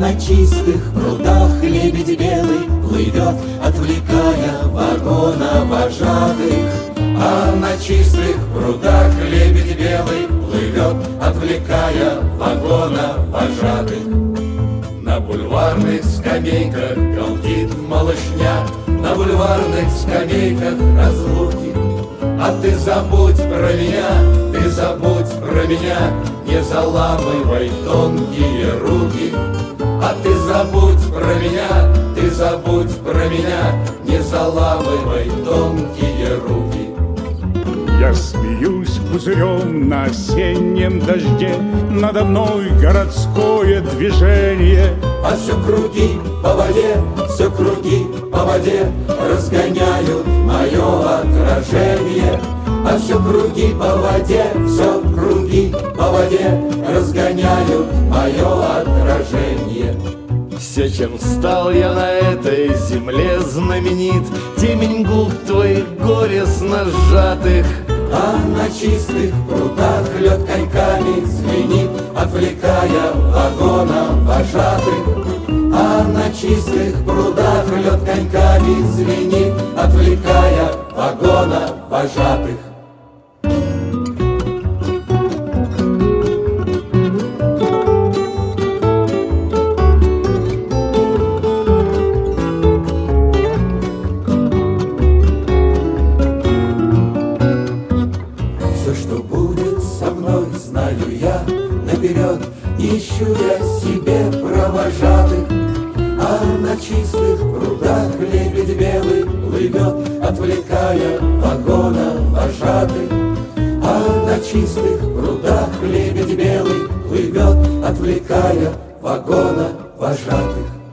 на чистых прудах лебедь белый плывет, отвлекая вагона вожатых. А на чистых прудах лебедь белый плывет, отвлекая вагона вожатых. На бульварных скамейках галдит малышня, на бульварных скамейках разлуки. А ты забудь про меня, ты забудь про меня, не заламывай тонкие руки. А ты забудь про меня, ты забудь про меня, не заламывай тонкие руки. Я смеюсь пузырем на осеннем дожде, надо мной городское движение. А все круги по воде, все круги по воде разгоняют мое отражение. А все круги по воде, все круги по воде разгоняют мое отражение. Все, чем стал я на этой земле знаменит, темень губ твоих горестно сжатых. А на чистых прудах лед коньками звенит, отвлекая вагона вожатых. А на чистых прудах лед коньками звенит, отвлекая вагона вожатых. Знаю я наперед, ищу я себе провожатых. А на чистых прудах лебедь белый плывет, отвлекая вагона вожатых. А на чистых прудах лебедь белый плывет, отвлекая вагона вожатых.